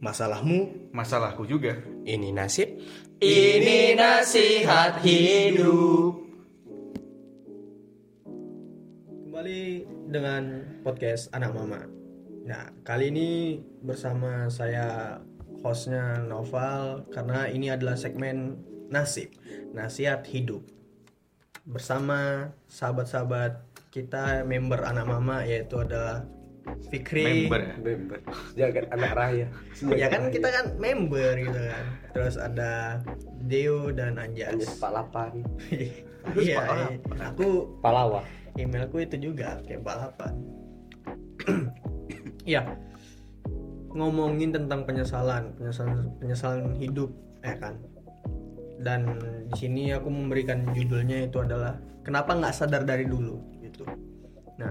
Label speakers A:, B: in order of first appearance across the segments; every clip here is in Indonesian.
A: Masalahmu,
B: masalahku juga.
A: ini nasib.
C: Ini nasihat hidup.
D: Kembali dengan podcast Anak Mama. Nah, kali ini bersama saya hostnya Noval, karena ini adalah segmen nasib, nasihat hidup. Bersama sahabat-sahabat kita, member Anak Mama, yaitu ada Fikri.
B: Member.
C: Jagat anak raya.
D: Ya kan kita kan member gitu kan. Terus ada Deo dan Anjas.
C: 48.
D: Iya, aku
C: Palawa.
D: emailku itu juga kayak balapan. Iya. Ngomongin tentang penyesalan hidup, ya kan. Dan di sini aku memberikan judulnya itu adalah kenapa nggak sadar dari dulu gitu. Nah,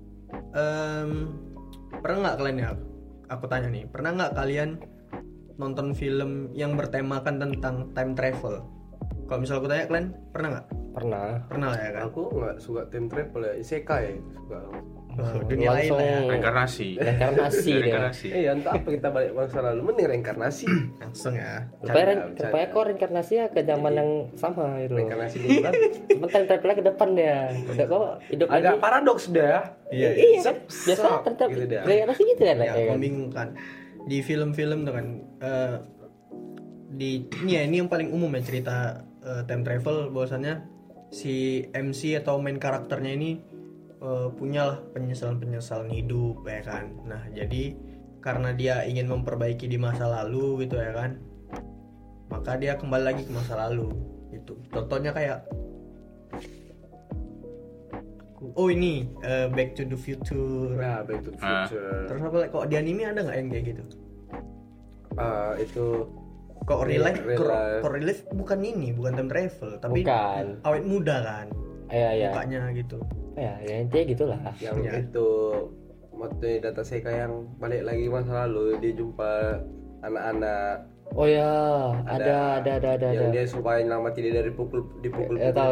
D: pernah nggak kalian, ya aku tanya nih, pernah nggak kalian nonton film yang bertemakan tentang time travel? Kalau misal aku tanya, kalian pernah nggak? Pernah lah ya kan.
C: Aku nggak suka time travel ya, isekai suka.
D: Dunia lain lah ya.
B: Reinkarnasi
C: Dia. Ya entah apa kita balik masa lalu, mending reinkarnasi.
D: Langsung ya.
E: Supaya kok reinkarnasinya ke zaman yang sama gitu.
C: Reinkarnasi dulu kan.
E: Sementara travelnya ke depan dia. Udah kok hidup
C: Agak
E: lagi.
C: paradoks dah.
D: Iya.
E: Biasa
C: gitu dah.
E: reinkarnasi gitu kan.
D: Ya, membingungkan. Di film-film tuh kan, ini yang paling umum ya cerita time travel, bahwasannya si MC atau main karakternya ini punyalah penyesalan hidup, ya kan. Nah, jadi karena dia ingin memperbaiki di masa lalu gitu, ya kan, maka dia kembali lagi ke masa lalu gitu. Contohnya kayak ini Back to the Future.
C: Nah, Back to the Future.
D: Terus apa lagi? Kok di anime ada nggak yang kayak gitu?
C: Itu
D: Kok real life,
C: real life.
D: kok real life bukan time travel, tapi
E: Bukan.
D: awet muda kan,
E: Iya.
D: mukanya gitu.
E: Ya intinya gitulah.
C: yang
D: Ya.
C: itu motonya data Seika yang balik lagi masa lalu, dia jumpa anak-anak.
E: Oh ya, ada.
C: Yang dia supaya nyelamatin dia dari dipukul.
E: Tahu.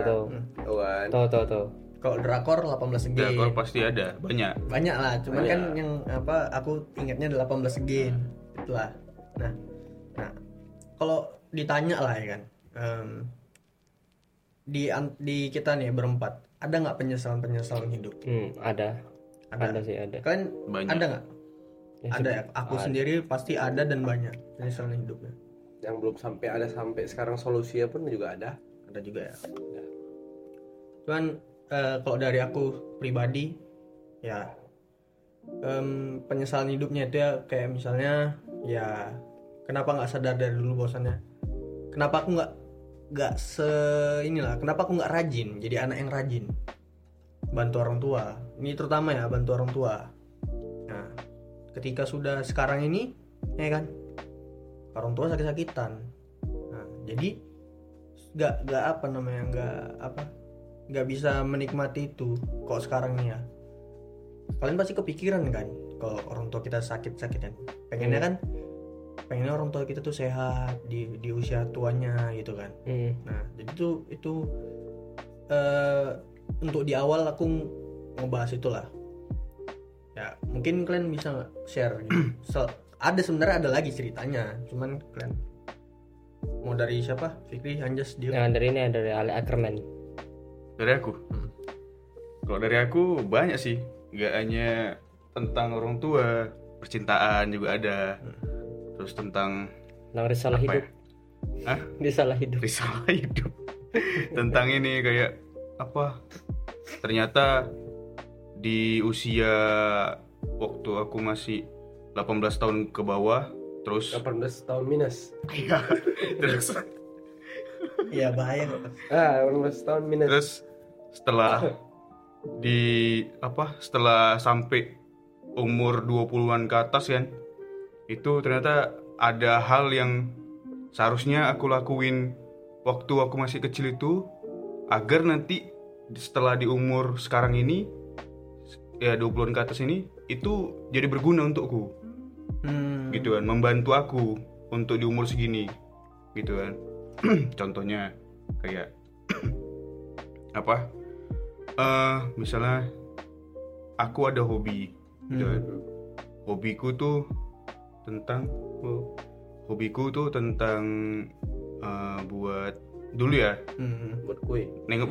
E: Tahu.
D: Kalau drakor 18 again.
B: Drakor pasti ada, banyak.
D: Banyak lah, cuman
C: Banyak.
D: kan yang apa aku ingatnya 18 again. Itulah. Nah, kalau ditanya lah ya kan, di kita nih berempat, ada nggak penyesalan hidup?
E: Ada sih.
D: Kalian
B: Banyak.
D: ada nggak?
E: Ya,
D: Ada ya. Aku sendiri pasti ada dan banyak penyesalan hidupnya.
C: Yang belum sampai sekarang solusinya pun juga ada.
D: Ada juga ya. Cuman kalau dari aku pribadi ya, penyesalan hidupnya itu ya kayak misalnya ya, kenapa nggak sadar dari dulu bosannya, kenapa aku nggak kenapa aku nggak rajin jadi anak yang rajin, bantu orang tua. Ini terutama ya, bantu orang tua. Nah, ketika sudah sekarang ini ya kan, orang tua sakit-sakitan. Nah, jadi nggak bisa menikmati itu. Kok sekarang nih ya, kalian pasti kepikiran kan kalau orang tua kita sakit-sakitan, pengennya orang tua kita tuh sehat di usia tuanya gitu kan. Nah, jadi itu untuk di awal aku ngebahas itulah ya. Mungkin kalian bisa nggak share gitu. Sebenarnya ada lagi ceritanya, cuman kalian mau dari siapa? Fikri, Anjas, Dio?
E: Nah, dari Ali Ackerman.
B: Dari aku. Kalau dari aku banyak sih, nggak hanya tentang orang tua, percintaan juga ada. Terus tentang
E: Risalah
B: apa
E: hidup.
B: ya? Hah?
E: Risalah hidup.
B: Risalah hidup. Tentang ini kayak apa? Ternyata di usia waktu aku masih 18 tahun ke bawah, terus
C: 18 tahun minus.
B: terus
D: Iya, bahaya kok.
C: 18 tahun minus.
B: terus setelah sampai umur 20-an ke atas kan, itu ternyata ada hal yang seharusnya aku lakuin waktu aku masih kecil itu, agar nanti setelah di umur sekarang ini ya 20-an ke atas ini, itu jadi berguna untukku. Gitu kan, membantu aku untuk di umur segini gitu kan. Contohnya kayak apa, misalnya aku ada hobi gitu kan. Hobiku tuh tentang hobiku tuh tentang buat dulu ya
C: Buat kue.
B: nengok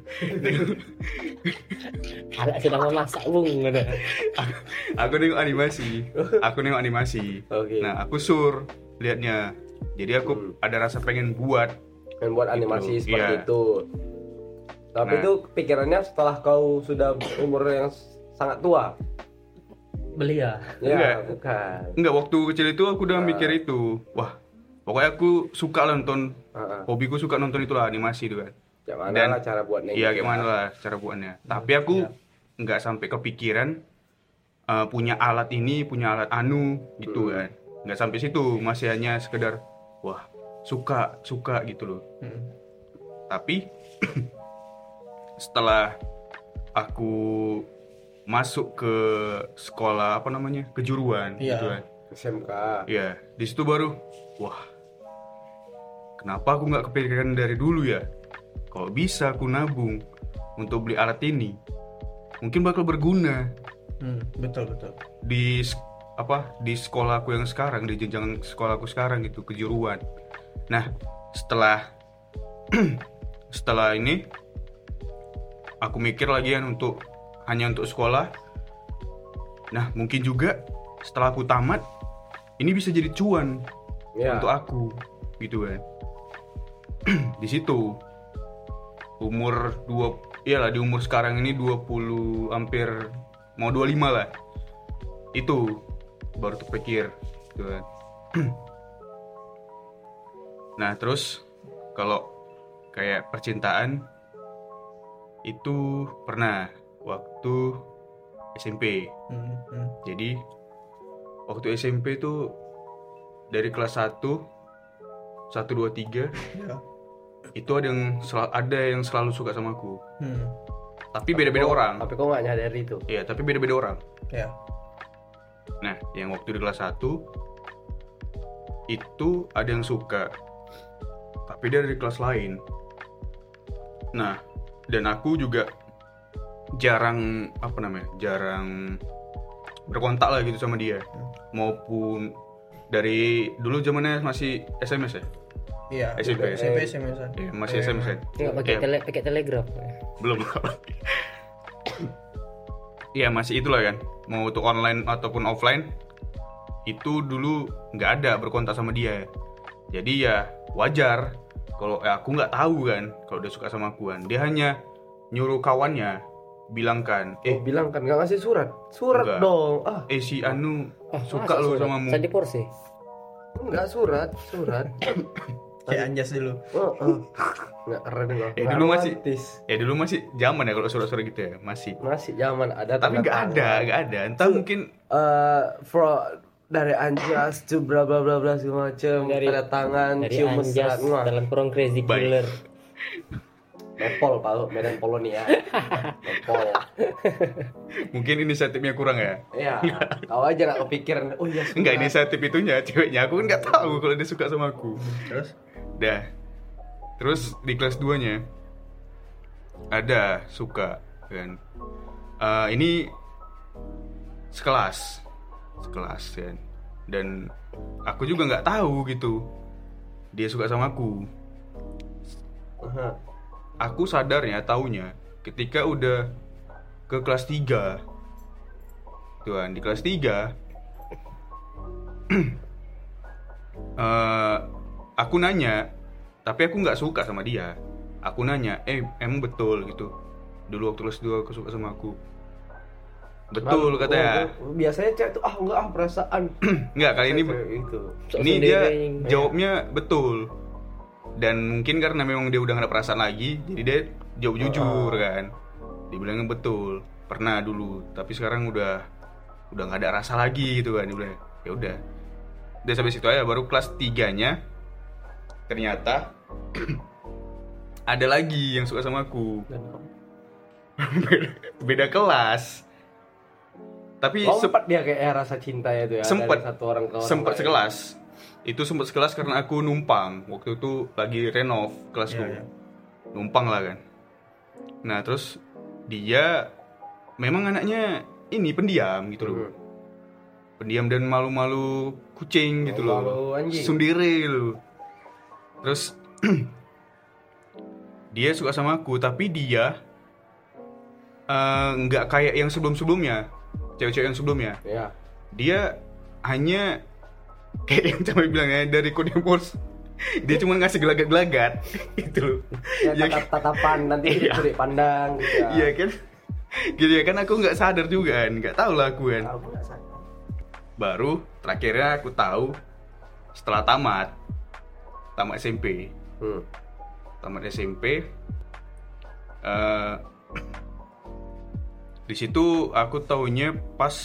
E: Anak sedang memasak bung ada.
B: aku nengok animasi.
C: Oke.
B: Nah aku liatnya, jadi aku ada rasa pengen buat
C: Kan buat animasi
B: Gitu,
C: seperti
B: iya.
C: itu. Tapi
B: Nah.
C: itu pikirannya setelah kau sudah umur yang sangat tua.
E: Belia.
C: Ya,
B: Enggak.
C: bukan.
B: Enggak, waktu kecil itu aku udah mikir itu. Wah, pokoknya aku suka lah nonton. Hobiku suka nonton itulah, animasi itu kan.
C: Kayak mana
B: Dan-
C: lah cara buatnya?
B: Iya,
C: gitu
B: kayak mana lah cara buatnya. Tapi aku nggak sampai kepikiran punya alat ini, punya alat anu gitu kan. Nggak sampai situ, masih hanya sekedar wah, suka gitu loh. Tapi setelah aku masuk ke sekolah apa namanya? Kejuruan
D: Iya.
B: gitu kan.
C: SMK.
B: Iya, di situ baru wah. Kenapa aku nggak kepikiran dari dulu ya? Kalau bisa aku nabung untuk beli alat ini, mungkin bakal berguna
D: Betul.
B: di di sekolahku yang sekarang, di jenjang sekolahku sekarang gitu, kejuruan. Nah, setelah ini aku mikir lagi kan hanya untuk sekolah. Nah, mungkin juga setelah aku tamat ini bisa jadi cuan
C: Ya.
B: untuk aku gitu kan. Di situ di umur sekarang ini 20 hampir mau 25 lah. Itu baru terpikir gitu kan. Nah, terus kalau kayak percintaan itu pernah waktu SMP. Jadi waktu SMP tuh dari kelas 1 2 3
D: Ya.
B: itu ada yang selalu suka sama aku. Tapi beda-beda orang.
C: Tapi kau nggak nyadari itu.
B: Iya, tapi beda-beda orang.
D: Ya.
B: Nah, yang waktu di kelas 1 itu ada yang suka, tapi dia dari kelas lain. Nah, dan aku juga jarang berkontak lah gitu sama dia. Maupun dari dulu zamannya masih SMS ya?
D: Iya.
B: SMP.
D: SMS-an.
B: Iya, masih SMS ya?
E: Nggak pakai telegraf.
B: Belum. Iya, masih itulah kan. Mau itu online ataupun offline, itu dulu nggak ada berkontak sama dia. Jadi ya wajar kalau aku nggak tahu kan kalau dia suka sama aku kan. Dia hanya nyuruh kawannya bilangkan,
C: Bilang kan nggak ngasih surat.
B: Enggak.
C: Dong.
B: si Anu suka
E: masa
B: lo
E: surat?
B: samamu.
E: Saya di Porsche.
C: Enggak surat.
D: Kayak anjas dulu.
C: Nggak keren enggak.
B: Dulu masih zaman ya kalau surat-surat gitu ya, masih.
C: Masih zaman ada.
B: Tapi
C: tanda tangan.
B: nggak ada. Entah mungkin
C: Dari anjas to bla bla bla bla segala macem.
E: Dari-
C: Tanda tangan,
E: Dari
C: cium
E: Anjas
C: mesra.
E: dalam kurung crazy
B: Baik.
E: killer.
C: Nepal Pak, Medan Polonia. Nepal.
B: mungkin inisiatifnya kurang ya.
C: Iya, kau aja nggak kepikiran. Oh iya, surat.
B: Enggak, inisiatif itunya ceweknya. Aku kan nggak tahu kalau dia suka sama aku.
D: Terus?
B: Terus di kelas 2-nya ada suka kan. Ini sekelas kan. Dan aku juga nggak tahu gitu dia suka sama aku.
C: Aha.
B: Aku sadarnya taunya ketika udah ke kelas 3. Tuan, di kelas 3 aku nanya, tapi aku nggak suka sama dia. Aku nanya, emang betul gitu dulu waktu kelas 2 aku suka sama aku? Betul katanya.
C: Biasanya cewek tuh enggak perasaan.
B: Enggak, kali ini
C: Cewek itu.
E: Sok
B: ini dia
E: sendiri.
B: jawabnya betul. Dan mungkin karena memang dia udah gak ada perasaan lagi, jadi dia jawab jujur kan. Dia bilangnya betul, pernah dulu, tapi sekarang udah gak ada rasa lagi gitu kan. Dia bilang, ya udah. Udah sampai situ aja. Baru kelas 3-nya ternyata ada lagi yang suka sama aku. Beda kelas. Tapi
C: Lompat dia kayak rasa cinta itu ya.
B: Sempet.
C: Dari satu orang ke orang
B: sempat
C: lain.
B: sekelas. Itu sempat sekelas karena aku numpang. Waktu itu lagi renov kelasku.
D: Iya.
B: Numpang lah kan. Nah, terus dia memang anaknya ini pendiam gitu loh. pendiam dan malu-malu kucing gitu loh.
C: Malu anjing.
B: Sundere gitu. Terus dia suka sama aku, tapi dia nggak kayak yang sebelum-sebelumnya, cewek-cewek yang sebelumnya.
C: Ya.
B: Dia hanya kayak yang sampai bilang ya, dari Kode Morse. Dia cuma ngasih gelagat-gelagat gitu loh.
C: Ya, tatapan nanti
B: Iya.
C: sudut pandang gitu ya.
B: Iya kan? Gitu ya kan, aku nggak sadar juga kan, nggak tahu lah aku kan.
C: Aku nggak sadar.
B: Baru terakhirnya aku tahu setelah tamat SMP. Tamat SMP. Di situ aku taunya pas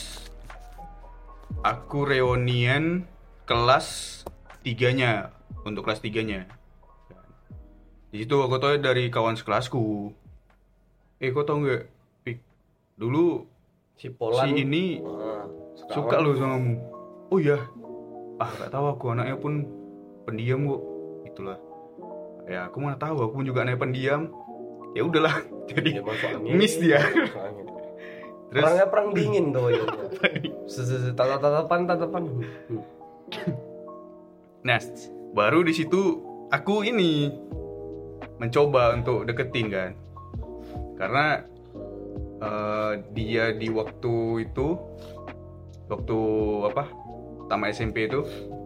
B: aku reunian kelas 3-nya, untuk kelas 3-nya. Di situ aku tahu dari kawan sekelasku. Kau tau nggak? Pik, dulu
C: Si Polan
B: si ini suka lo sama kamu. Oh iya. Gak tahu, aku anaknya pun pendiam kok. Itulah. Ya aku mana tahu, aku pun juga anaknya pendiam. Ya udahlah. Jadi
C: dia masuk angin.
B: miss dia.
C: Masuk angin.
B: Terus
C: Orangnya perang dingin tuh ya. Tatapan.
B: nah, baru di situ aku ini mencoba untuk deketin kan. Karena dia di waktu itu, waktu tamat SMP itu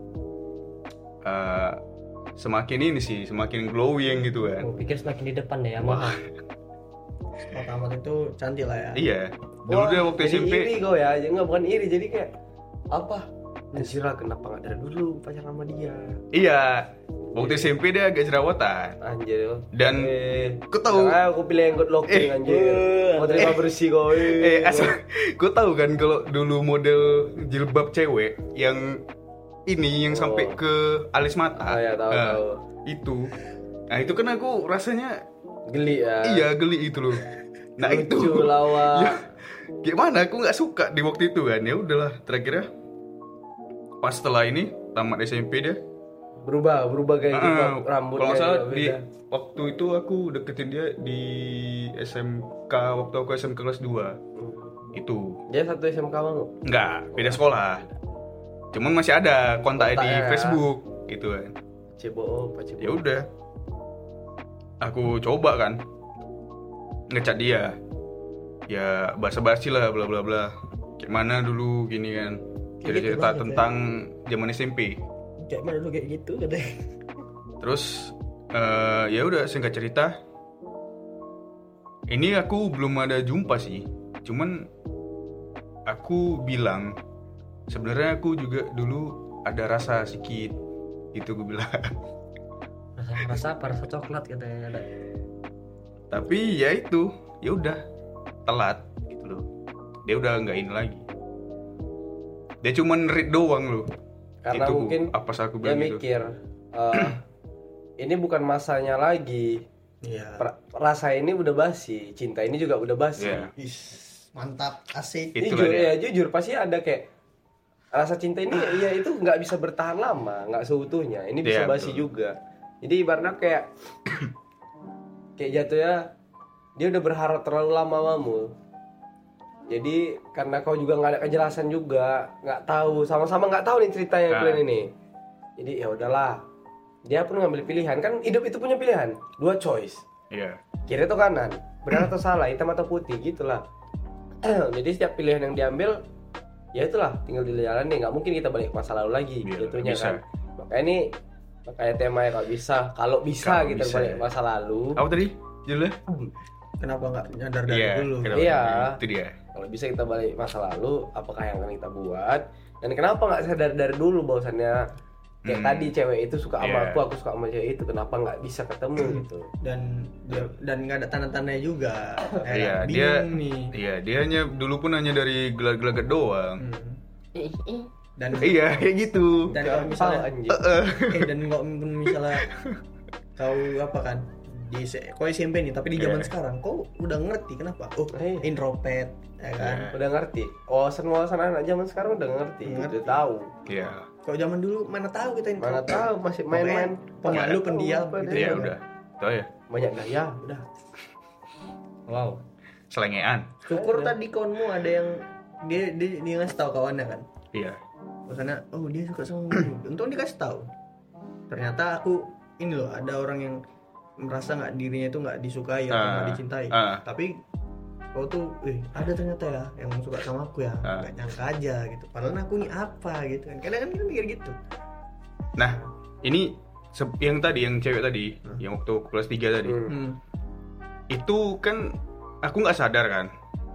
B: semakin ini sih, semakin glowing gitu kan.
E: Aku pikir semakin di depan deh ya, mahal.
D: Pertama itu cantik lah ya.
B: Iya. Dulu dia waktu
C: jadi
B: SMP.
C: iri kau ya, enggak bukan iri, jadi kayak apa? Anjir, kenapa nggak dari dulu pacaran sama dia?
B: Iya. Waktu SMP dia agak jerawatan.
C: Anjir.
B: Dan kau tahu,
C: aku pilih yang good looking anjir. Mau terima bersih kau.
B: asal kau tahu kan kalau dulu model jilbab cewek yang ini yang sampai ke alis mata.
C: Oh ya, tahu.
B: Itu. Nah, itu kan aku rasanya
C: Geli ya.
B: iya, geli itu loh. Nah, itu.
C: Lucu lawa.
B: Ya, gimana aku nggak suka di waktu itu kan. Ya udahlah, terakhirnya pas setelah ini tamat SMP dia
C: Berubah kayak gitu rambutnya.
B: kalau nggak salah
C: juga
B: di
C: beda.
B: waktu itu aku deketin dia di SMK, waktu aku SMK kelas 2 itu.
C: Dia satu SMK mau.
B: Enggak, beda sekolah. Cuman masih ada kontaknya di
C: Kontaknya.
B: Facebook gitu kan.
C: Cebo.
B: Ya udah, aku coba kan ngechat dia, ya basa-basi lah, bla bla bla, kayak mana dulu gini kan,
D: Kayak gitu
B: cerita
D: banget,
B: tentang zaman SMP.
D: Kayak mana dulu kayak gitu katanya.
B: Terus ya udah, singkat cerita, ini aku belum ada jumpa sih, cuman aku bilang sebenarnya aku juga dulu ada rasa sedikit, itu gue bilang.
E: Rasa apa? Rasa coklat katanya ada.
B: Tapi ya itu, ya udah telat gitu loh. Dia udah nggak ini lagi. Dia cuman read doang loh.
C: Karena
B: Itu
C: mungkin
B: apa sih aku
C: dia
B: bilang gitu.
C: mikir ini bukan masanya lagi.
D: Iya.
C: Rasa ini udah basi, cinta ini juga udah basi.
B: Iya.
D: Is, mantap, asik.
B: Itulah
C: Jujur
B: dia.
C: ya, jujur pasti ada kayak rasa cinta ini ya itu nggak bisa bertahan lama, nggak seutuhnya. Ini bisa
B: Iya,
C: basi
B: betul.
C: juga. Jadi ibaratnya kayak jatuhnya dia udah berharap terlalu lama mamu. Jadi karena kau juga nggak ada kejelasan juga, nggak tahu, sama-sama nggak tahu nih ceritanya
B: Nah.
C: kalian ini. Jadi ya udahlah. Dia pun ngambil pilihan, kan hidup itu punya pilihan, 2 choice.
B: Iya.
C: Kiri atau kanan, benar atau salah, hitam atau putih, gitulah. Jadi setiap pilihan yang diambil, ya itulah, tinggal dijalani. Nggak mungkin kita balik ke masa lalu lagi,
B: Iya,
C: jatuhnya
B: bisa.
C: kan. Makanya temanya kalau bisa
B: Kalau
C: kita
B: bisa.
C: balik ke masa lalu.
B: Apa tadi judulnya?
D: Kenapa nggak nyadar dari
B: Iya,
D: dulu?
B: kenapa?
C: Iya.
B: Itu dia.
C: Kalau bisa kita balik masa lalu, apakah yang akan kita buat? Dan kenapa nggak sadar dari dulu bahwasannya kayak tadi cewek itu suka sama
B: Iya.
C: aku suka sama cewek itu, kenapa nggak bisa ketemu gitu?
D: Dan nggak ada tanda-tandanya juga.
B: Iya, dia
D: bingung nih.
B: Iya, dia hanya dulu pun hanya dari gelagat-gelagat doang.
D: Dan
B: Iya, kayak gitu.
D: dan kalau misalnya
C: anjing.
D: dan kalau misalnya kau apa kan kau SMP nih, tapi di zaman
B: Iya.
D: sekarang kau udah ngerti kenapa? Oh,
C: Iya.
D: introvert, ya kan?
C: Udah ngerti. Wawasan anak zaman sekarang udah ngerti,
D: Ngerti.
C: udah tahu.
B: Iya.
D: Kalau zaman dulu mana tahu kita
C: Mana
D: introvert.
C: tahu masih main-main.
D: Pemalu,
C: Tahu
D: pendiam,
C: apa
D: gitu
C: dia.
B: Iya, udah. Tahu ya.
C: Banyak gaya, udah.
E: Wow.
B: Selengean.
D: Syukur tadi kawanmu ada yang dia ngasih tahu kawannya kan.
B: Iya.
D: Bahasanya oh dia suka sama gue. Untung dikasih tahu. Ternyata aku ini loh, ada orang yang merasa nggak dirinya itu nggak disukai atau nggak dicintai. Tapi kau tuh ada ternyata ya yang suka sama aku ya, nggak nyangka aja gitu. Padahal aku nih apa gitu kan, kadang kan kita mikir gitu.
B: Nah ini yang tadi, yang cewek tadi, yang waktu kelas 3 tadi, itu kan aku nggak sadar kan,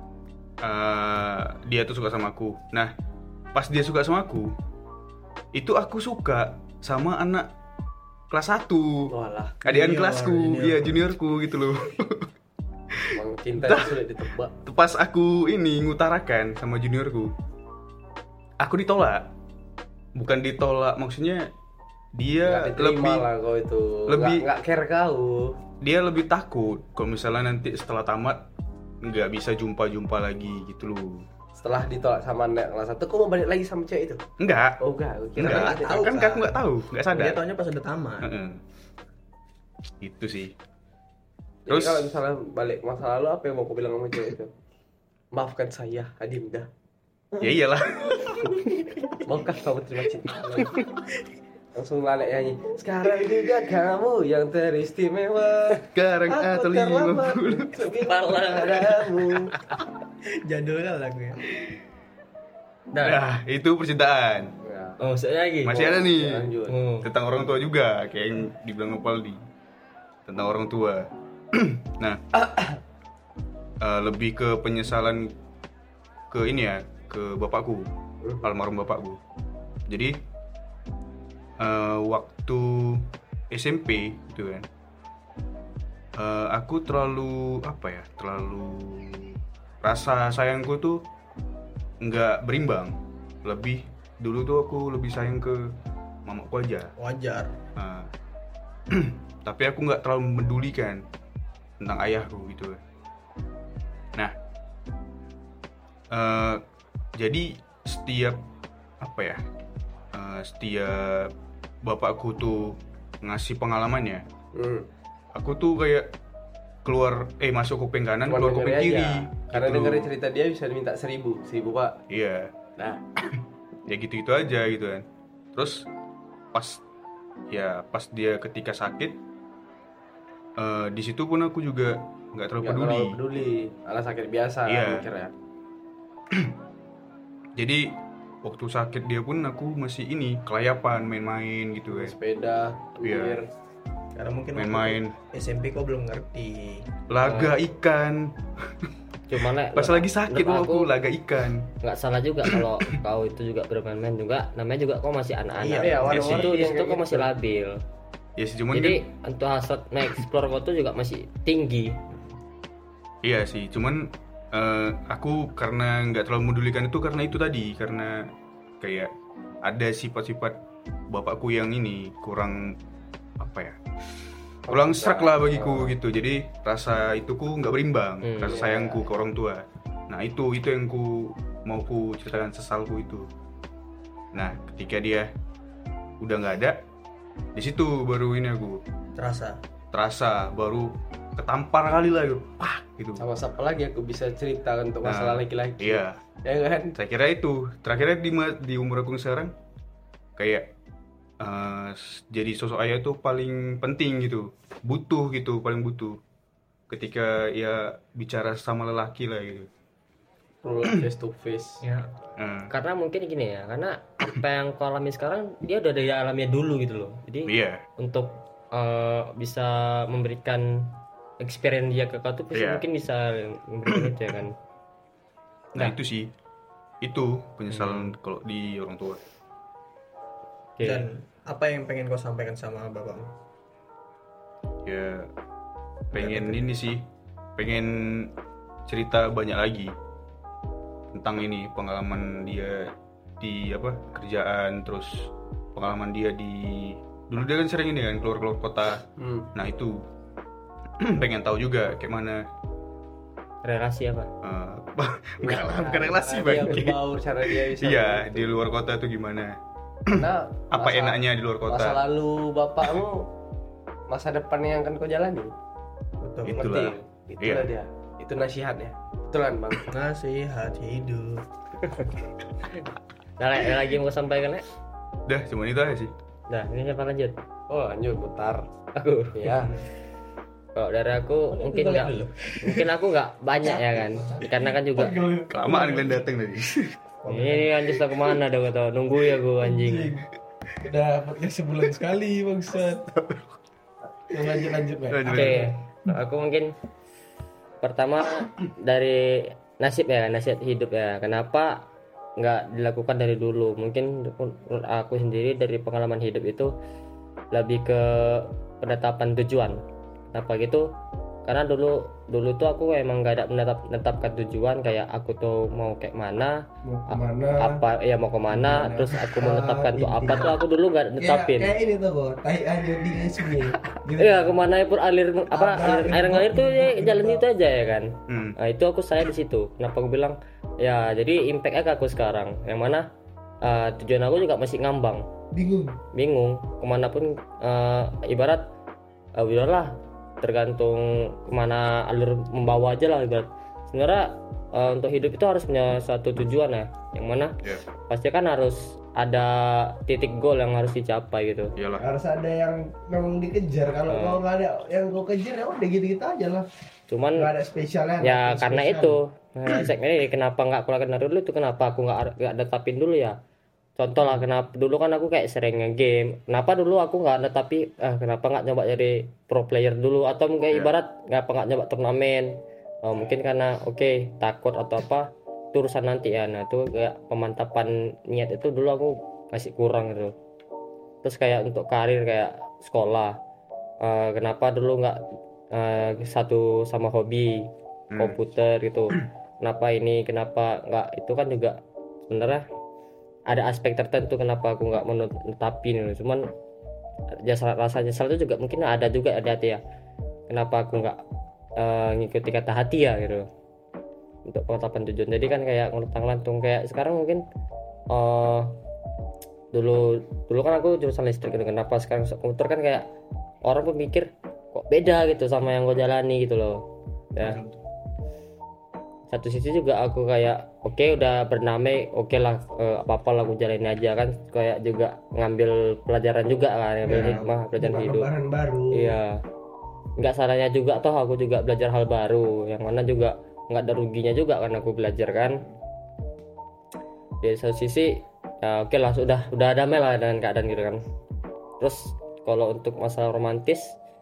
B: dia tuh suka sama aku. Nah pas dia suka sama aku, itu aku suka sama anak kelas 1,
C: Walah,
B: adikan kelasku, iya juniorku gitu loh.
C: emang cinta itu sulit ditebak.
B: Pas aku ini ngutarakan sama juniorku, aku ditolak. Bukan ditolak, maksudnya dia
C: Nggak diterima
B: lebih
C: lah kau itu.
B: lebih-
C: nggak care kau.
B: dia lebih takut kalau misalnya nanti setelah tamat nggak bisa jumpa lagi gitu loh.
C: Setelah ditolak sama anak kelas 1, kau mau balik lagi sama cewek itu?
B: Enggak.
C: Oh enggak,
B: Enggak.
C: gitu.
D: tahu,
B: Kan
D: Kak.
B: aku nggak tahu, nggak sadar.
D: Dia taunya pas udah tamat.
B: Heeh. Itu sih.
C: Jadi
B: Terus
C: kalau misalnya balik masa lalu, apa yang mau kau bilang sama cewek itu? Maafkan saya, Adinda.
B: ya iyalah.
C: Maukah kamu terima cinta? Langsung lalek nyanyi. Sekarang juga kamu yang teristimewa.
B: Sekarang
C: Aku
B: atau
C: terlambat
B: 50.
C: untuk bilang padamu.
D: Jadul kan lagunya.
B: Nah, itu percintaan.
C: Ya.
E: Oh, maksudnya lagi.
B: Masih ada nih.
C: Lanjut.
E: Oh.
B: Tentang orang tua juga, kayak yang dibilang Opaldi. Tentang orang tua. Nah, lebih ke penyesalan ke ini ya, ke bapakku, almarhum bapakku. Jadi waktu SMP gitu kan, aku terlalu rasa sayangku tuh nggak berimbang. Lebih dulu tuh aku lebih sayang ke mamaku aja.
D: Wajar.
B: Nah, tapi aku nggak terlalu mempedulikan tentang ayahku gitu. Nah, jadi setiap setiap bapakku tuh ngasih pengalamannya, aku tuh kayak masuk kuping kanan,
C: Cuma
B: keluar kuping
C: dengerin
B: kiri.
C: aja. Karena
B: gitu.
C: dengerin cerita dia bisa minta 1.000 Pak.
B: Iya.
C: Nah,
B: Ya gitu-gitu aja gitu kan. Terus pas dia ketika sakit, di situ pun aku juga nggak terlalu
C: nggak
B: peduli.
C: terlalu peduli. Alah sakit biasa
B: Iya.
C: mikirnya.
B: Jadi waktu sakit dia pun aku masih kelayapan main-main gitu kan.
C: Sepeda,
B: Iya.
C: pikir.
D: Karena mungkin
B: Main-main,
D: waktu SMP kau belum ngerti.
B: laga ikan.
E: Cuma
B: Pas lagi sakit
E: menurut
B: aku laga ikan.
E: nggak salah juga kalau kau itu juga bermain-main juga, namanya juga kau masih anak-anak.
D: Iya,
C: Iya,
B: sih.
C: warna-warni
E: Itu di
C: yang
E: situ
C: kayak
E: kau masih
C: gitu.
E: labil.
B: Ya sih cuman
E: Jadi untuk hasrat mengeksplor kau tuh juga masih tinggi.
B: iya sih, cuman aku karena nggak terlalu medulikan itu karena itu tadi, karena kayak ada sifat-sifat bapakku yang kurang kurang serak lah bagiku gitu. Jadi rasa ituku nggak berimbang, rasa sayangku ke orang tua. Nah itu yang mau ku ceritakan, sesalku itu. Nah ketika dia udah nggak ada, di situ baru aku terasa baru ketampar kali lah gitu, gitu.
C: Sama siapa lagi aku bisa cerita untuk masalah laki-laki?
B: Iya.
C: Ya kan?
B: Saya kira itu terakhirnya di umur aku sekarang kayak jadi sosok ayah itu paling penting gitu, paling butuh ketika ya bicara sama lelaki lah gitu.
C: Face to face.
E: Ya. Karena mungkin gini ya, karena apa yang kau alami sekarang dia udah dari alamnya dulu gitu loh. Jadi
B: Iya.
E: untuk bisa memberikan experience dia ke kau tuh
B: Iya.
E: mungkin bisa memberikan itu ya kan.
B: Nah itu sih, itu penyesalan kalau di orang tua.
E: Oke.
D: Dan apa yang pengen kau sampaikan sama bapakmu?
B: Ya pengen pengen cerita banyak lagi tentang pengalaman dia di kerjaan, terus pengalaman dia dulu dia kan sering keluar kota. Nah itu pengen tahu juga kayak mana
E: Relasi apa?
B: bukan relasi
C: Dia
B: Bang.
C: berbaur, cara dia bisa.
B: Iya di luar kota tuh gimana,
C: Nah,
B: apa enaknya di luar
C: Masa
B: kota.
C: lalu bapakmu, masa depan yang akan kau jalani.
D: Betul.
B: Itulah.
C: Itulah
B: Iya.
C: dia. Itu nasihatnya. Betulan Bang.
D: Nasihat hidup.
E: Ada lagi mau sampaikan ya?
B: Udah, cuma itu aja sih.
E: Dah, ini siapa lanjut?
C: Oh lanjut putar.
E: Aku.
C: Ya.
E: Kalau dari aku mungkin aku nggak banyak ya kan, karena kan juga
B: Kelamaan kalian datang tadi.
E: ini anjir tak kemana dong atau nunggu ya gue anjing.
D: Udah podcast sebulan sekali bangsat. Lanjut Mek.
E: Oke, aku mungkin pertama dari nasib hidup ya. Kenapa nggak dilakukan dari dulu? Mungkin menurut aku sendiri dari pengalaman hidup itu lebih ke penetapan tujuan. Kenapa gitu? Karena dulu tuh aku emang nggak ada menetapkan tujuan, kayak aku tuh mau kayak mana, mau kemana, terus aku menetapkan tuh apa tuh aku dulu nggak netapin.
D: Kayak ini tuh kok, tai aja di sungai.
E: Iya, kemana pun air ngalir tuh ya, jalan itu aja ya kan. Nah, itu saya di situ. Kenapa aku bilang ya, jadi impactnya ke aku sekarang. Yang mana tujuan aku juga masih ngambang. Bingung. Kemanapun ibarat udahlah, tergantung kemana alur membawa aja lah ibarat. Sebenarnya untuk hidup itu harus punya suatu tujuan ya. Yang mana pasti kan harus ada titik goal yang harus dicapai gitu.
B: Iyalah.
D: Harus ada yang memang dikejar. Kalau nggak ada yang kau kejar ya udah gitu-gitu aja lah.
E: Cuman
D: nggak ada spesialnya.
E: Ya karena spesial. Itu segmen ini kenapa nggak aku lakukan dari dulu itu, kenapa aku nggak tetapin dulu ya. Contoh lah, kenapa dulu kan aku kayak sering nge-game. Kenapa dulu aku nggak kenapa nggak nyoba jadi pro player dulu, atau mungkin ibarat kenapa nggak nyoba turnamen. Mungkin karena takut atau apa, itu urusan nanti ya. Nah itu kayak pemantapan niat itu dulu aku masih kurang gitu. Terus kayak untuk karir kayak sekolah, kenapa dulu nggak satu sama hobi komputer gitu. Kenapa nggak itu, kan juga sebenarnya ada aspek tertentu kenapa aku nggak menetapin gitu. Cuman rasa nyesal itu juga mungkin ada hati ya, kenapa aku nggak ngikuti kata hati ya gitu untuk penetapan tujuan. Jadi kan kayak ngelutang lantung kayak sekarang mungkin dulu kan aku jurusan listrik gitu, kenapa sekarang komputer kan kayak orang pun mikir kok beda gitu sama yang gue jalani gitu loh ya. Satu sisi juga aku kayak udah bernama lah, apa-apa lah aku jalanin aja kan, kayak juga ngambil pelajaran juga kan, ngambil hikmah, pelajaran hidup
D: baru.
E: Iya, nggak salahnya juga toh aku juga belajar hal baru, yang mana juga nggak ada ruginya juga kan aku belajar kan. Di satu sisi ya lah, udah damai lah dengan keadaan gitu kan. Terus kalau untuk masalah romantis,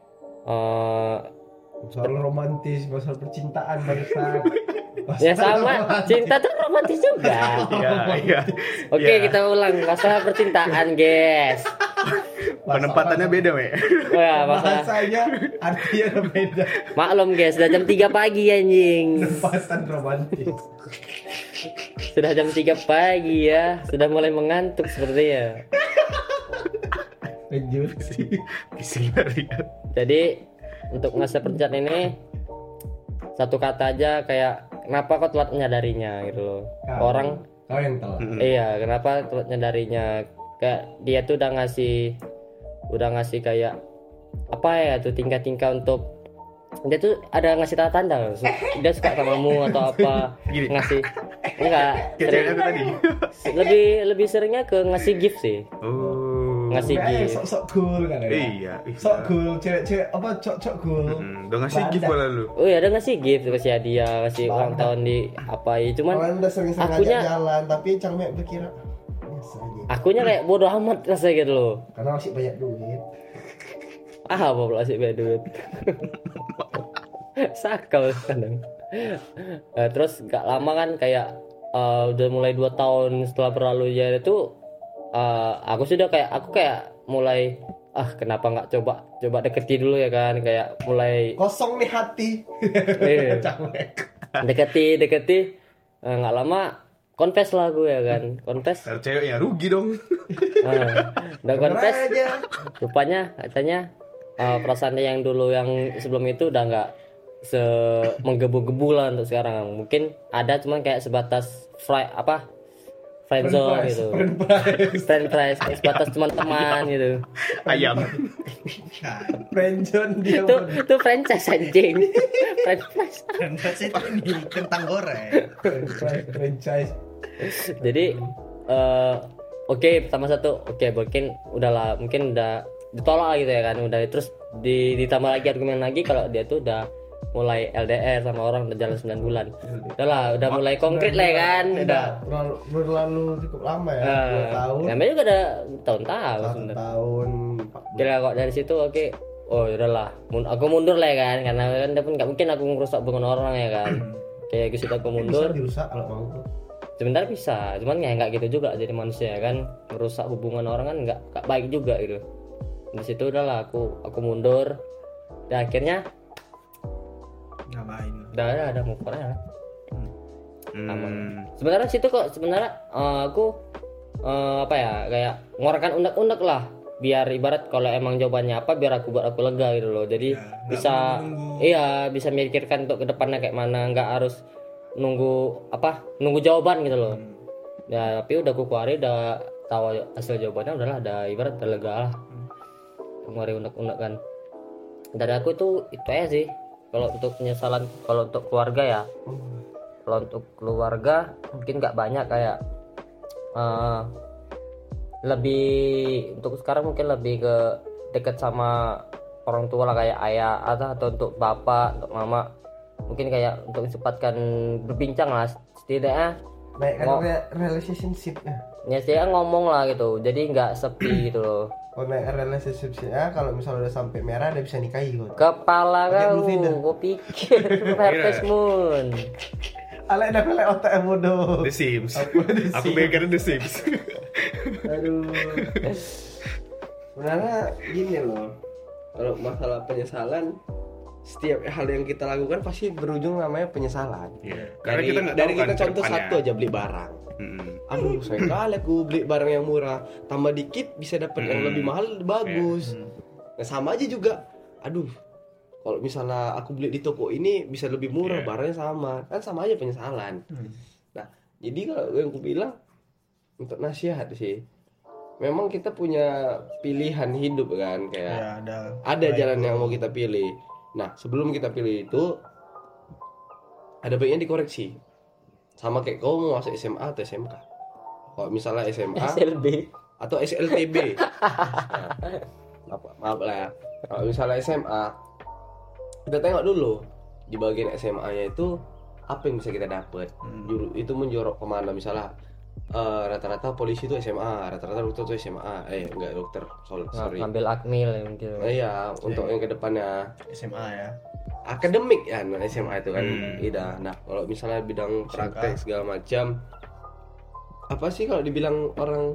D: masalah percintaan bangsa.
E: Ya sama, cinta tuh romantis juga.
B: Iya.
E: Oke, kita ulang masalah percintaan, guys.
B: Penempatannya beda, Mek.
E: Oh ya,
D: bahasanya artinya beda.
E: Maklum, guys, sudah jam 3 pagi anjing.
D: Penempatan romantis.
E: Sudah jam 3 pagi ya, sudah mulai mengantuk sepertinya.
D: Lanjut sih.
E: Jadi untuk masa percintaan ini satu kata aja, kayak kenapa kau telat menyadarinya gitu loh.
D: Kau yang telat.
E: Iya, kenapa telat menyadarinya? Kayak dia tuh udah ngasih kayak apa ya tuh tingkah-tingkah untuk, dia tuh ada ngasih tanda dia suka samamu atau apa.
B: Gini.
E: Ngasih enggak
B: Kayaknya aku tadi.
E: lebih seringnya ke ngasih gift sih. Ngasih gift.
D: Sok cool kan ya.
B: Iya.
D: Sok cool, cewek-cewek apa cok cool.
B: Udah ngasih gift pula lu.
E: Oh iya, ada ngasih gift, kasih hadiah, kasih ulang tahun di apa ya. Cuman
D: udah sering-sering ngajak jalan, tapi Cangmek berkira biasa aja.
E: Akunya kayak bodoh amat rasanya gitu loh.
D: Karena masih banyak duit.
E: Apa pula sih banyak duit. Sakal kadang. Terus gak lama kan kayak udah mulai 2 tahun setelah berlalu ya itu, aku kayak mulai kenapa nggak coba deketi dulu ya kan, kayak mulai
D: kosong nih hati.
E: deketi nggak lama confess lah gue ya kan, confess.
B: Ceweknya rugi dong.
E: Udah confess, rupanya katanya perasaannya yang dulu yang sebelum itu udah nggak menggebu-gebu lah untuk sekarang. Mungkin ada cuman kayak sebatas friendzone gitu. Friend price sebatas teman-teman gitu.
B: Ayam.
D: Friendzone dia.
E: Itu franchise anjing.
D: Franchise itu ini kentang goreng. Franchise.
E: Jadi oke, pertama satu oke mungkin udahlah, mungkin udah ditolak gitu ya kan, udah terus ditambah lagi argumen lagi kalau dia tuh udah mulai LDR sama orang udah jalan 9 bulan. Udahlah, udah mulai konkret lah ya kan, udah
A: berlalu cukup lama ya, 2 tahun,
E: namanya juga udah tahun-tahun
A: 1
E: sebenarnya.
A: tahun, 4 bulan.
E: Kira kok dari situ oke, oh udahlah, aku mundur lah ya kan, karena kan dia pun nggak mungkin aku ngerusak hubungan orang ya kan. Kayak gitu aku mundur.
A: Bisa dirusak kalau mau tuh.
E: Sebenarnya bisa, cuman ya nggak gitu juga jadi manusia kan, merusak hubungan orang kan nggak baik juga gitu. Di situ udahlah aku mundur, dan akhirnya
D: Ngapain?
E: udah ada move on ya.
B: Hmm.
E: Sebenarnya situ kok sebenarnya aku apa ya, kayak ngeluarkan unek-unek lah, biar ibarat kalau emang jawabannya apa biar aku buat aku lega gitu loh. Jadi bisa bisa mikirkan untuk kedepannya kayak mana, nggak harus nunggu jawaban gitu loh. Ya tapi udah aku keluarin, udah tahu hasil jawabannya, udahlah, ada ibarat udah lega lah. Kemarin unek-unek kan dari aku itu aja sih kalau untuk penyesalan. Kalau untuk keluarga ya, kalau untuk keluarga mungkin nggak banyak, kayak lebih untuk sekarang mungkin lebih ke deket sama orang tua lah, kayak ayah atau untuk bapak, untuk mama, mungkin kayak untuk sempatkan berbincang lah setidaknya,
A: Naikkan relationship-nya.
E: ya setidaknya ngomong lah gitu, jadi nggak sepi gitu loh.
A: Kalau naikkan relationship-nya, kalau misalnya udah sampai merah dia bisa nikahi kok.
E: Kepala
A: Pakai blue feeder.
E: kau, gue pikir Harvest Moon.
A: Alek dah pelek otak yang bodoh.
B: The Sims. Aku pikir The Sims.
C: Aduh. Sebenarnya gini loh, kalau masalah penyesalan, setiap hal yang kita lakukan pasti berujung namanya penyesalan.
B: Iya. Karena kita nggak
C: Dari
B: tahu kan
C: kita contoh
B: ke depannya.
C: satu aja, beli barang.
B: Mm-mm.
C: Aduh, sayang kali aku beli barang yang murah, tambah dikit bisa dapat yang lebih mahal, bagus. Nah sama aja juga, aduh, kalau misalnya aku beli di toko ini bisa lebih murah, barangnya sama, kan sama aja penyesalan. Nah, jadi kalau yang aku bilang untuk nasihat sih, memang kita punya pilihan hidup kan, kayak
D: Ya,
C: ada jalan yang mau kita pilih. Nah, sebelum kita pilih itu, ada baiknya dikoreksi. Sama kayak kau mau masuk SMA atau SMK. Kalau misalnya SMA
E: SLB
C: atau SLTB. Nah, maaf lah ya. Kalau misalnya SMA, kita tengok dulu di bagian SMA-nya itu apa yang bisa kita dapat. Itu menjorok kemana? Misalnya rata-rata polisi itu SMA, rata-rata dokter itu SMA. Enggak dokter, sorry.
E: ngambil akmil gitu.
C: Iya, untuk yang kedepannya
D: SMA ya.
C: akademik ya, SMA itu kan beda. Nah, kalau misalnya bidang praktek segala macam, apa sih kalau dibilang orang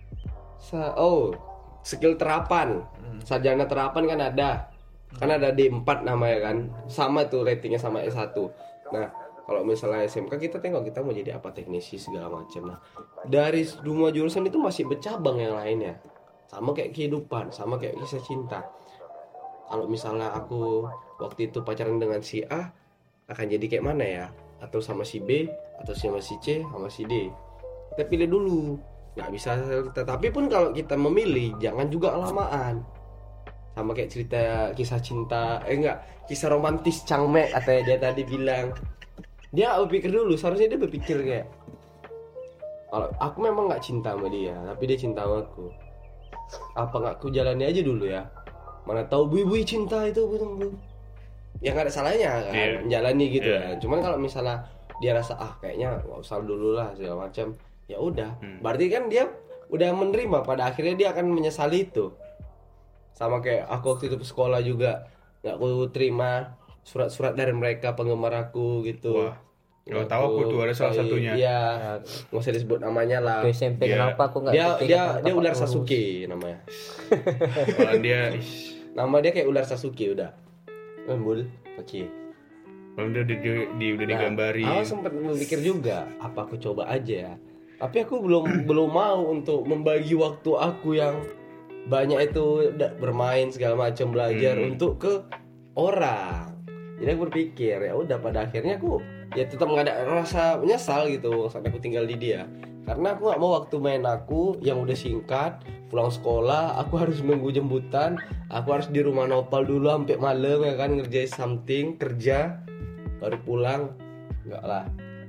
C: skill terapan, sarjana terapan kan ada D4 namanya kan, sama tuh ratingnya sama S1. Nah, kalau misalnya SMK kita tengok kita mau jadi apa, teknisi segala macam. Nah, dari semua jurusan itu masih bercabang yang lainnya, sama kayak kehidupan, sama kayak kisah cinta. Kalau misalnya aku waktu itu pacaran dengan si A, akan jadi kayak mana ya? Atau sama si B, atau sama si C, sama si D. Kita pilih dulu. Nggak bisa kita. Tapi pun kalau kita memilih, jangan juga kelamaan. Sama kayak cerita kisah cinta, kisah romantis Changme katanya dia tadi bilang. Dia berpikir dulu, seharusnya dia berpikir kayak, kalau aku memang nggak cinta sama dia, tapi dia cinta sama aku. Apa nggak aku jalani aja dulu ya? Mana tahu bui-bui cinta itu betul-betul. Ya nggak ada salahnya kan, menjalani gitu kan. Cuman kalau misalnya dia rasa kayaknya nggak usah dulu lah segala macam, ya udah. Berarti kan dia udah menerima, pada akhirnya dia akan menyesali itu. Sama kayak aku waktu itu ke sekolah juga nggak aku terima surat-surat dari mereka penggemar aku gitu.
B: Wah, nggak tahu aku tuh ada salah satunya.
C: Iya, nggak usah disebut namanya lah.
E: Ke SMP kenapa aku nggak
C: Dia ular Sasuke namanya.
B: Kalau dia
C: Nama dia kayak ular Sasuke udah. Embul, oke.
B: kalau dia udah digambari.
C: Aku sempat memikir juga, apa aku coba aja ya. Tapi aku belum mau untuk membagi waktu aku yang banyak itu bermain segala macam, belajar untuk ke orang. Jadi aku berpikir ya udah, pada akhirnya aku ya tetap nggak ada rasa menyesal gitu sampai aku tinggal di dia, karena aku nggak mau waktu main aku yang udah singkat, pulang sekolah aku harus nunggu jemputan, aku harus di rumah nopal dulu sampai malam ya kan, ngerjain something, kerja baru pulang. Enggak lah,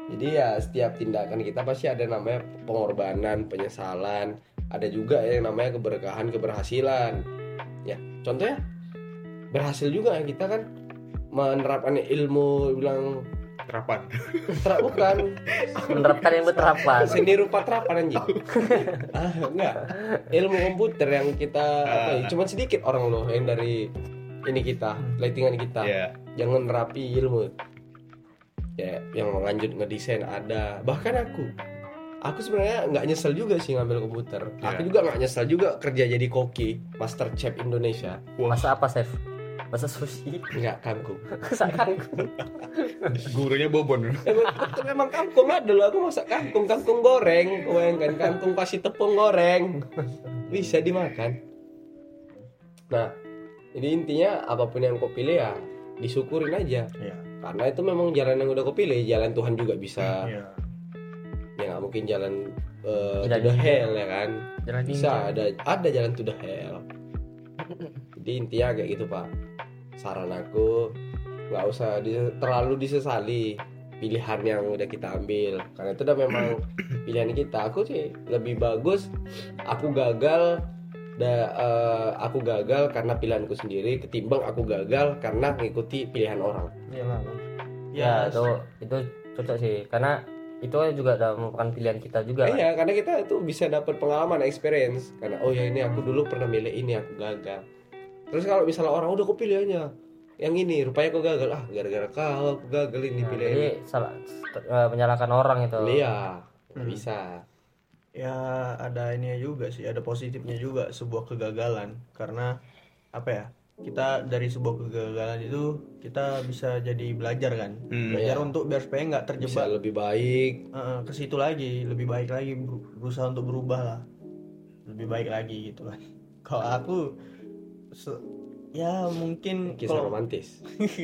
C: Jadi ya setiap tindakan kita pasti ada namanya pengorbanan, penyesalan, ada juga yang namanya keberkahan, keberhasilan. Ya, contohnya berhasil juga kita kan menerapkan ilmu bilang
B: Terapan.
C: bukan
E: Menerapkan yang berterapan.
C: seni rupa terapan anjing. Enggak. Ilmu komputer yang kita cuma sedikit orang loh yang dari ini kita, lightingan kita.
B: Iya.
C: Jangan nerapi ilmu. Ya, yang lanjut ngedesain ada. Bahkan aku sebenarnya nggak nyesel juga sih ngambil komputer.
B: Iya.
C: Aku juga nggak nyesel juga kerja jadi koki, master chef Indonesia.
E: Masa apa, Chef? Masa sushi?
C: Nggak kangkung.
E: Masa kangkung?
B: Gurunya Bobon.
C: Memang kangkung ada loh. Aku masak kangkung goreng. Bayangkan kangkung kasih tepung goreng. Bisa dimakan. Nah, jadi intinya apapun yang kau pilih ya disyukurin aja.
D: Iya.
C: Karena itu memang jalan yang udah kau pilih. Jalan Tuhan juga bisa.
D: Iya.
C: Ya nggak mungkin jalan to
E: Jalan
C: the
E: ninja.
C: hell ya kan.
E: Jalan
C: Bisa
E: ninja.
C: ada jalan to the hell. Jadi intinya kayak gitu Pak. Saran aku nggak usah terlalu disesali pilihan yang udah kita ambil, karena itu udah memang pilihan kita. Aku sih lebih bagus aku gagal aku gagal karena pilihanku sendiri ketimbang aku gagal karena ngikuti pilihan orang.
D: Iyalah.
E: Ya, itu cocok sih. Karena itu juga udah merupakan pilihan kita juga.
C: Iya, karena kita itu bisa dapat pengalaman, experience. Karena oh ya ini aku dulu pernah milih ini, aku gagal. Terus kalau misalnya orang udah kok pilihannya yang ini, rupanya kok gagal. Gara-gara kau aku gagal ini
E: Nah,
C: pilihan
E: jadi
C: ini.
E: menyalahkan orang itu.
C: Iya, nggak bisa.
D: Ya ada ininya juga sih, ada positifnya juga sebuah kegagalan, karena apa ya, kita dari sebuah kegagalan itu kita bisa jadi belajar kan, belajar
C: Iya.
D: untuk biar supaya nggak
C: Bisa
D: terjebak
C: lebih baik.
D: ke situ lagi, lebih baik lagi, berusaha untuk berubah lah, lebih baik lagi gitu kan. Kalau aku ya mungkin
C: Kisah
D: kalau
C: romantis.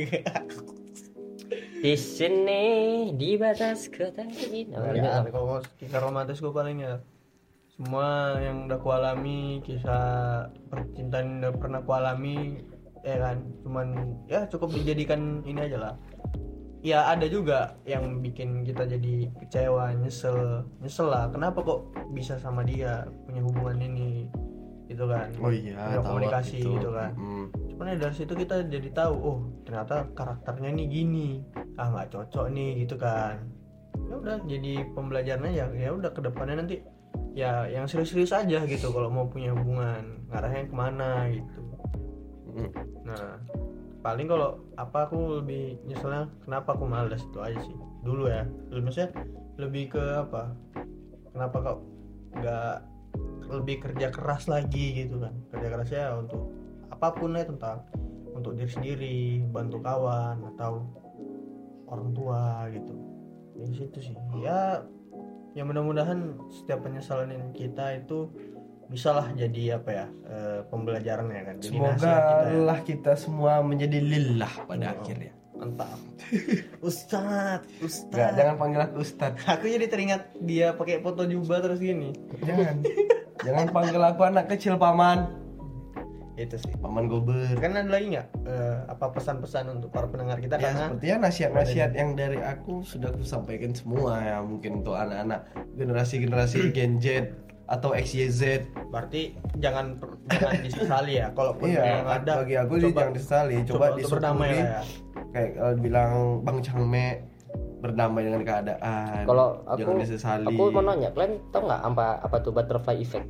E: Di sini di batas kota ini.
D: ya, kalau kisah romantis gue paling ya semua yang udah kualami, kisah percintaan yang udah pernah kualami ya kan, cuman ya cukup dijadikan ini aja lah. Ya ada juga yang bikin kita jadi kecewa, nyesel lah, kenapa kok bisa sama dia punya hubungan ini gitu kan.
A: Oh iya,
D: Punya
A: tahu
D: komunikasi
A: itu.
D: gitu kan. Cuman ya dari situ kita jadi tahu, oh ternyata karakternya nih gini, nggak cocok nih gitu kan. Ya udah jadi pembelajaran aja. Ya udah kedepannya nanti ya yang serius-serius aja gitu kalau mau punya hubungan, ngarahnya kemana gitu. Nah paling kalau apa aku lebih nyeselnya kenapa aku malas itu aja sih dulu ya. Maksudnya lebih ke apa, kenapa kok nggak lebih kerja keras lagi gitu kan. Kerja kerasnya untuk apapun ya, tentang untuk diri sendiri, bantu kawan atau orang tua gitu. Di situ sih ya mudah-mudahan setiap penyesalan kita itu bisalah jadi apa ya, pembelajaran ya kan. Jadi
A: Semoga
D: nasihat kita ya.
A: Allah kita semua menjadi lillah pada akhirnya.
D: Mantap. Ustadz.
A: Enggak, jangan panggil aku Ustadz.
D: Aku jadi teringat dia pakai foto jubah terus gini.
A: Jangan panggil aku anak kecil paman.
D: Itu sih.
A: Paman Gober.
D: Kan ada lagi nggak apa pesan-pesan untuk para pendengar kita,
A: Ya
D: karena
A: sepertinya nasihat-nasihat yang dari aku sudah aku sampaikan semua ya, mungkin untuk anak-anak generasi-generasi Gen Z atau XYZ.
D: berarti jangan disesali ya kalau pun
A: Iya,
D: yang ada.
A: bagi aku sih jangan disesali, coba
D: untuk berdamai
A: disyukuri.
D: lah ya.
A: Kayak kalau bilang Bang Changme, berdamai dengan keadaan.
E: Kalau
A: jangan disesali.
E: aku mau nanya, kalian tau nggak apa tuh butterfly effect?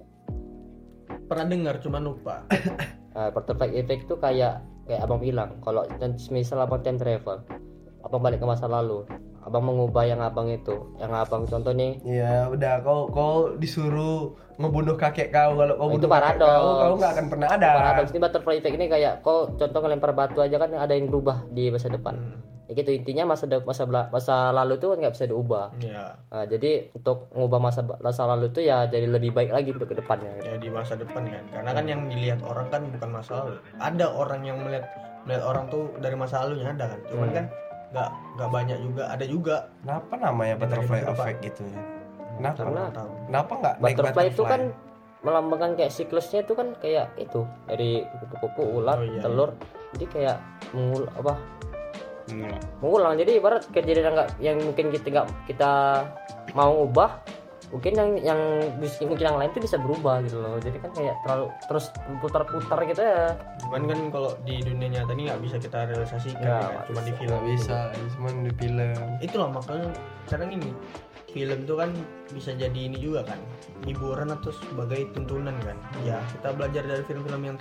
D: Pernah dengar cuma lupa.
E: Butterfly effect itu kayak abang bilang, kalau misal abang time travel, abang balik ke masa lalu, abang mengubah yang abang contoh nih.
A: Ya udah, kau disuruh ngebunuh kakek kau. Kalau kau
E: Itu
A: bunuh kakek
E: paradoks.
A: kau nggak akan pernah ada.
E: Paradoks ini butterfly effect ini kayak kau contoh ngelempar batu aja kan ada yang berubah di masa depan. Ya gitu, intinya masa lalu itu kan nggak bisa diubah.
D: Ya,
E: Nah, jadi untuk mengubah masa lalu itu ya jadi lebih baik lagi untuk kedepannya.
D: ya di masa depan kan. Karena kan yang dilihat orang kan bukan masa lalu. Ada orang yang melihat orang tuh dari masa lalunya ada kan. Cuman kan nggak banyak juga. Ada juga.
A: Kenapa namanya butterfly
D: Kenapa?
A: effect gitu ya? Kenapa?
D: Karena tahu.
A: Kenapa nggak naik
E: Butterfly itu kan melambangkan kayak siklusnya itu kan kayak itu dari kupu-kupu, ulat,
D: Oh, iya.
E: telur. Jadi kayak mengulang. Jadi ibarat kejadian yang mungkin kita mau ubah, mungkin yang mungkin yang lain tuh bisa berubah gitu loh. Jadi kan kayak terlalu terus putar-putar gitu ya.
D: Cuman kan kalau di dunia nyata ini nggak bisa kita realisasikan,
E: Ya,
D: ya, cuma di film.
A: Nggak bisa, cuma di film.
D: Itulah makanya sekarang ini film itu kan bisa jadi ini juga kan, hiburan atau sebagai tuntunan kan. Ya kita belajar dari film-film yang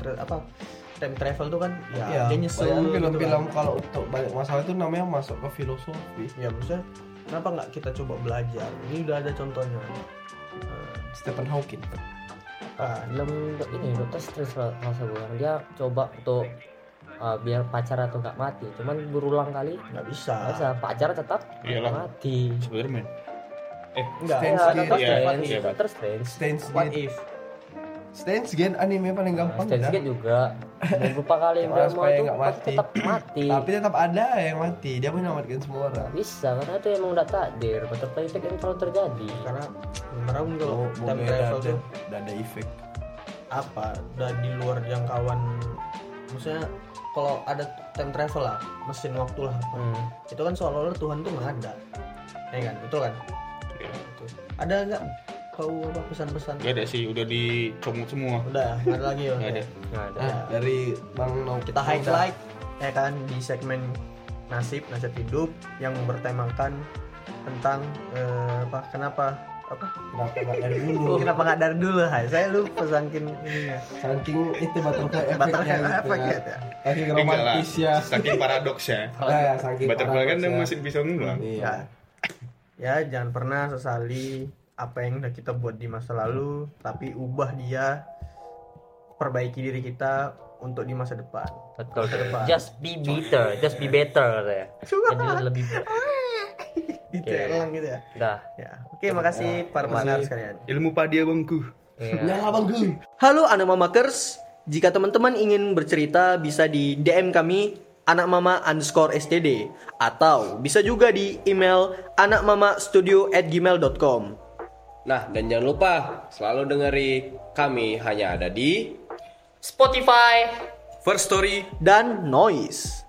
D: time travel tuh kan, ya
A: Iya,
D: dia nyesel
A: banyak
D: gitu
A: film-film
D: kan.
A: kalau untuk banyak masalah itu namanya masuk ke filosofi.
D: Ya maksudnya kenapa nggak kita coba belajar? Ini udah ada contohnya.
A: Stephen Hawking.
E: Film ini Dokter Strange rasa gue, dia coba untuk biar pacar atau nggak mati, cuman berulang kali
D: Nggak bisa.
E: nggak bisa, pacar tetap
B: Iyalah.
E: mati.
B: Spiderman.
D: Enggak.
A: Steins
E: Ya,
A: Gate.
E: Dokter
B: Iya,
E: Strange,
B: iya,
E: Dokter Strange.
A: Steins
D: What
A: Gate.
D: if?
A: Steins Gate anime paling gampang
E: Steins
A: dah.
E: Gate juga beberapa kali
A: Orang
E: dia mau
A: supaya
E: itu
A: nggak
E: pasti
A: mati.
E: tetap mati.
A: Tapi tetap ada yang mati. Dia menyelamatkan semua orang.
E: Bisa karena itu emang udah takdir, butterfly effect yang selalu terjadi.
D: Karena merahum kalau
A: Oh,
D: time
A: moga
D: travel tuh
A: ada efek.
D: apa? Udah di luar jangkauan. Maksudnya kalau ada time travel lah, mesin waktu lah. Itu kan seolah-olah Tuhan tuh nggak ada. Ya kan, betul kan?
B: Iya.
D: Tuh. Ada nggak kau apa pesan-pesan?
B: Gak ada sih, udah dicomot semua.
D: Udah, nggak ada lagi ya.
B: Nggak ada.
E: Nggak ada.
A: Nah, dari Bang Nau
D: Kita highlight ya kan di segmen nasib hidup yang bertemakan tentang kenapa
A: Kenapa nggak dari dulu?
D: kenapa nggak dari dulu? Hai, saya lupa saking ininya.
A: Saking itu butterfly efeknya
D: Butterfly
A: gitu
D: effect
A: ya.
D: gitu ya.
A: Saking
B: Enggak lah,
A: romantis ya.
B: saking paradoks ya.
A: Ya, saking
B: Butterfly kan
A: paradoks ya.
B: masih bisa ngulang.
A: Iya.
D: Ya, jangan pernah sesali apa yang udah kita buat di masa lalu, tapi ubah dia, perbaiki diri kita untuk di masa depan.
E: Betul.
D: depan.
E: Just be better ya. Jadi lebih
D: Gitu ya, elang gitu ya.
E: dah.
D: Ya, oke, makasih para pendengar sekalian.
B: Ilmu padi abangku.
E: Iya.
A: Nyala Bang Gu.
D: Halo anak mamakers, jika teman-teman ingin bercerita bisa di DM kami anakmama_std atau bisa juga di email anakmamastudio@gmail.com.
C: Nah, dan jangan lupa selalu dengeri kami hanya ada di
E: Spotify.
D: First Story dan Noise.